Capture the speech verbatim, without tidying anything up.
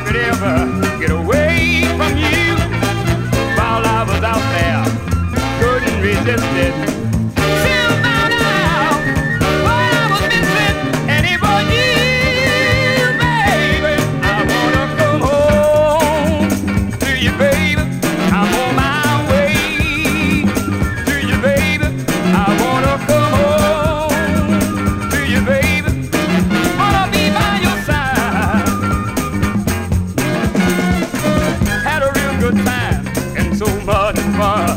could ever get away from you while I was out there. Couldn't resist it. Till found out what I was missing. And it was you, baby. I wanna come home to you, baby. I'm on my way to you, baby. I wanna come home to you, baby. Wanna be by your side. Had a real good time and so much fun.